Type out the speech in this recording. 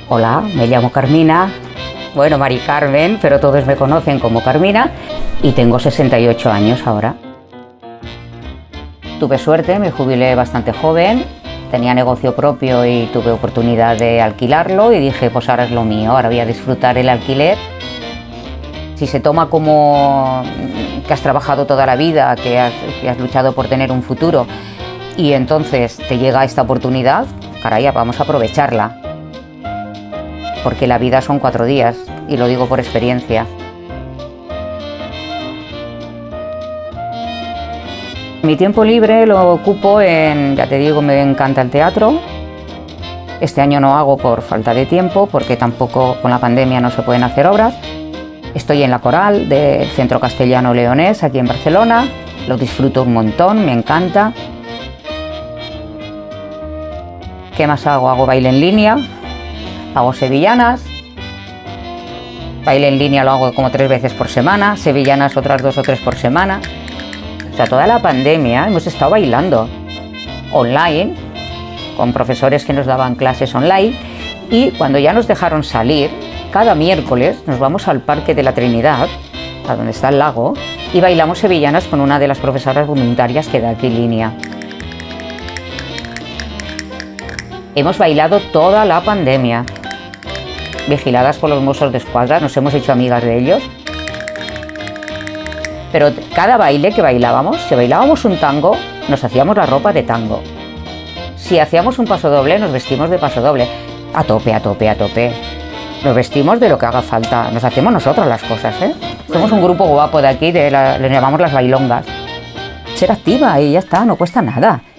Hola, me llamo Carmina, bueno, Mari Carmen, pero todos me conocen como Carmina y tengo 68 años ahora. Tuve suerte, me jubilé bastante joven, tenía negocio propio y tuve oportunidad de alquilarlo y dije, pues ahora es lo mío, ahora voy a disfrutar el alquiler. Si se toma como que has trabajado toda la vida, que has luchado por tener un futuro y entonces te llega esta oportunidad, caray, vamos a aprovecharla. Porque la vida son 4 días, y lo digo por experiencia. Mi tiempo libre lo ocupo en, ya te digo, me encanta el teatro. Este año no hago por falta de tiempo, porque tampoco con la pandemia no se pueden hacer obras. Estoy en la coral del Centro Castellano Leonés, aquí en Barcelona. Lo disfruto un montón, me encanta. ¿Qué más hago? Hago baile en línea. Hago sevillanas, baile en línea lo hago como 3 veces por semana, sevillanas otras 2 o 3 por semana. O sea, toda la pandemia hemos estado bailando online, con profesores que nos daban clases online, y cuando ya nos dejaron salir, cada miércoles nos vamos al Parque de la Trinidad, a donde está el lago, y bailamos sevillanas con una de las profesoras voluntarias que da aquí línea. Hemos bailado toda la pandemia. Vigiladas por los Mossos de Escuadra, nos hemos hecho amigas de ellos. Pero cada baile que bailábamos, si bailábamos un tango, nos hacíamos la ropa de tango. Si hacíamos un pasodoble, nos vestimos de pasodoble. A tope, a tope, a tope. Nos vestimos de lo que haga falta. Nos hacemos nosotros las cosas, ¿eh? Somos un grupo guapo de aquí, le llamamos las bailongas. Ser activa y ya está, no cuesta nada.